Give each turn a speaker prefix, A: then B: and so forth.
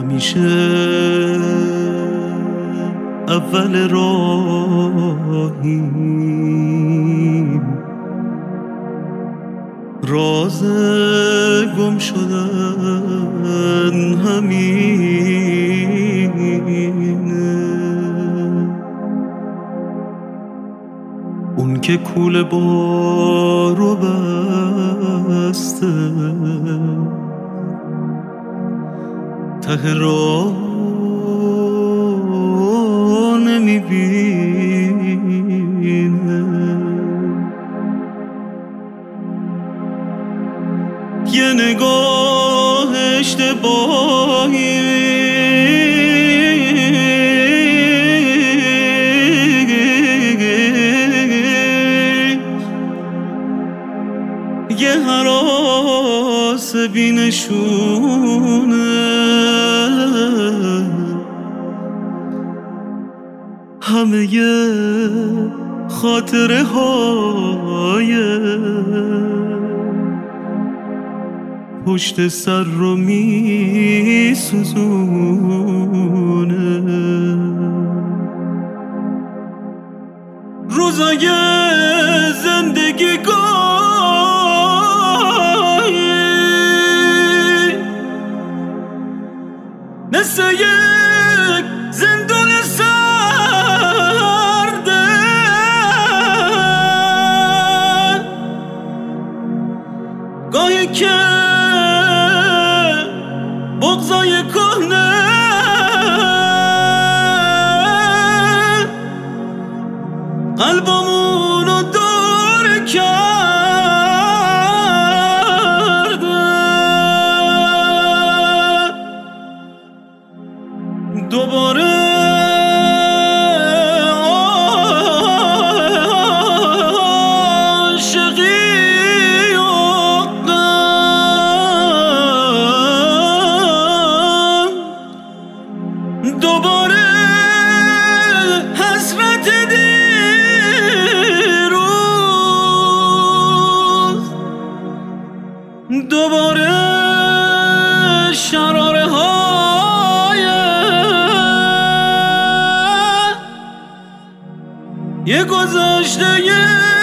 A: همیشه اول راهیم، راز گم شدن همینه. اون که کوله بارو بسته ته راه نمیبینه. یه نگاه اشتباهی یه هراس بینشونه، همه یه خاطره های پشت سر رو می سوزونه. روزای زندگی گاهی مثل یک زندون سرده، گاهی که بغضای کهنه قلبمونو دور کرده. دوباره دوباره حسرت دیروز، دوباره شراره های یه گذشته